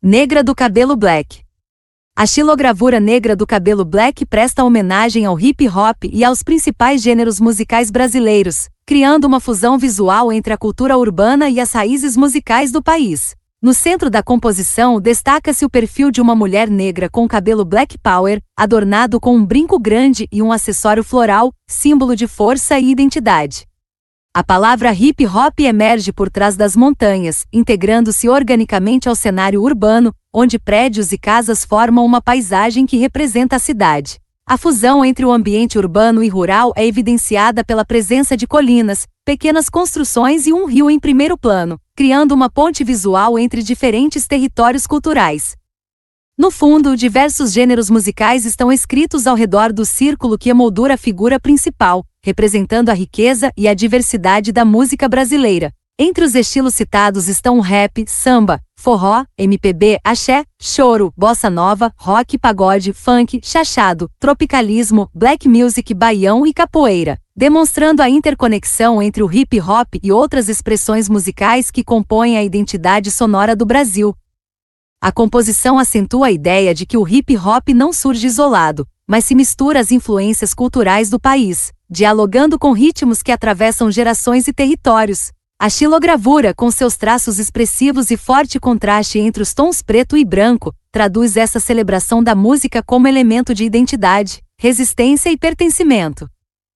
Negra do cabelo black. A xilogravura negra do cabelo black presta homenagem ao hip hop e aos principais gêneros musicais brasileiros, criando uma fusão visual entre a cultura urbana e as raízes musicais do país. No centro da composição destaca-se o perfil de uma mulher negra com cabelo black power, adornado com um brinco grande e um acessório floral, símbolo de força e identidade. A palavra hip hop emerge por trás das montanhas, integrando-se organicamente ao cenário urbano, onde prédios e casas formam uma paisagem que representa a cidade. A fusão entre o ambiente urbano e rural é evidenciada pela presença de colinas, pequenas construções e um rio em primeiro plano, criando uma ponte visual entre diferentes territórios culturais. No fundo, diversos gêneros musicais estão escritos ao redor do círculo que emoldura a figura principal, representando a riqueza e a diversidade da música brasileira. Entre os estilos citados estão o rap, samba, forró, MPB, axé, choro, bossa nova, rock, pagode, funk, chachado, tropicalismo, black music, baião e capoeira, demonstrando a interconexão entre o hip hop e outras expressões musicais que compõem a identidade sonora do Brasil. A composição acentua a ideia de que o hip hop não surge isolado, mas se mistura às influências culturais do país, dialogando com ritmos que atravessam gerações e territórios. A xilogravura, com seus traços expressivos e forte contraste entre os tons preto e branco, traduz essa celebração da música como elemento de identidade, resistência e pertencimento.